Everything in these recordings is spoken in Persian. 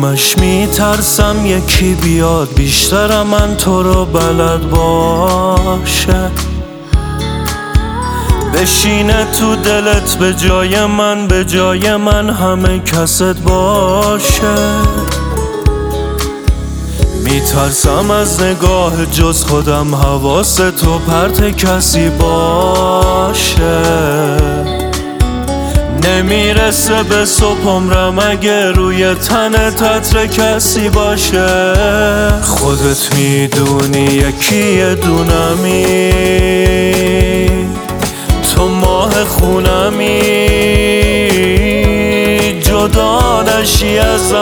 همش میترسم یکی بیاد بیشتر من تو رو بلد باشه، بشینه تو دلت به جای من همه کست باشه. میترسم از نگاه جز خودم حواس تو پرت کسی باشه، نمیرسه به صبح عمرم اگه روی تنت عطر کسی باشه. خودت میدونی یکی دونمی، تو ماه خونمی، جدا نشی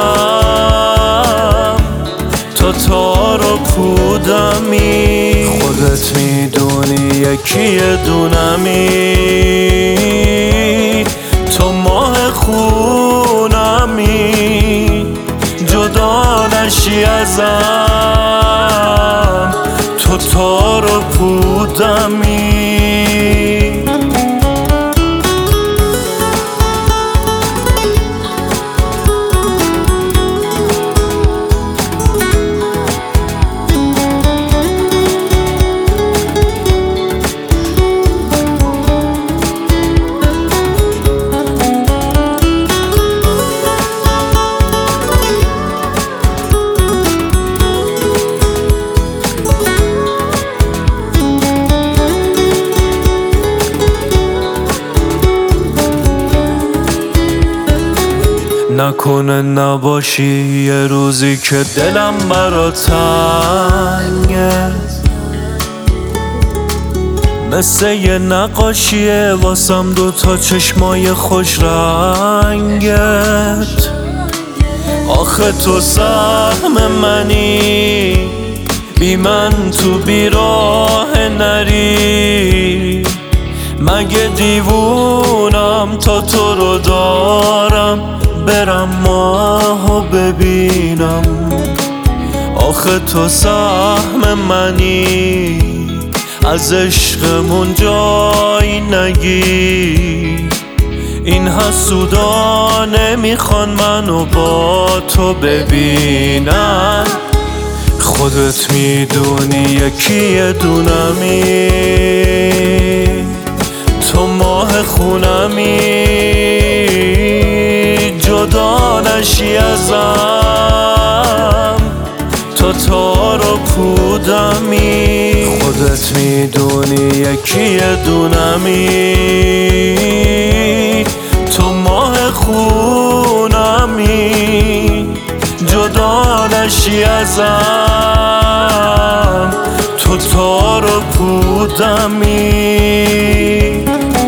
ازم، تو تار و پودمی. خودت میدونی یکی دونمی، تو ماه خونمی، جدا نشی ازم، تو تار و پودمی. نکنه نباشی یه روزی که دلم برا تنگه، مثل یه نقاشیه واسم دوتا چشمای خوش رنگت. آخه تو سهم منی، بی من تو بیراه نری، مگه دیوونم تا تو رو دارم برم ماهو ببینم. آخه تو سهم منی، از عشقمون جایی نگیر، این حسودا نمیخوان منو با تو ببینن. خودت میدونی یکی دونمی، تو ماه خونمی، جدا نشی ازم، تو تار و پودمی. خودت میدونی یکی دونمی، تو ماه خونمی، جدا نشی ازم، تو تار و پودمی.